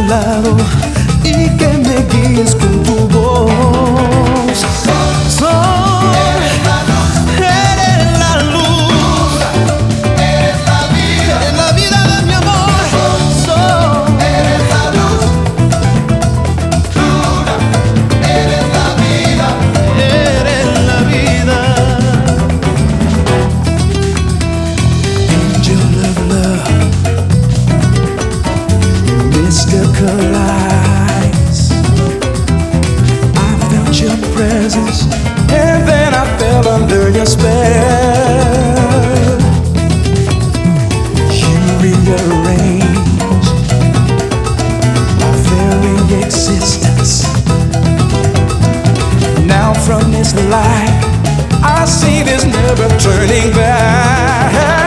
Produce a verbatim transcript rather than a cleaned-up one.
lado y que me guíes con tu voz. Sol, eres la luz, eres la luz, eres la vida, eres la vida de mi amor. Sol, eres la luz, luna, eres la vida, eres la vida. Angel of love, mystical eyes. I felt your presence, and then I fell under your spell. You rearrange my very existence. Now from this life, I see there's never turning back.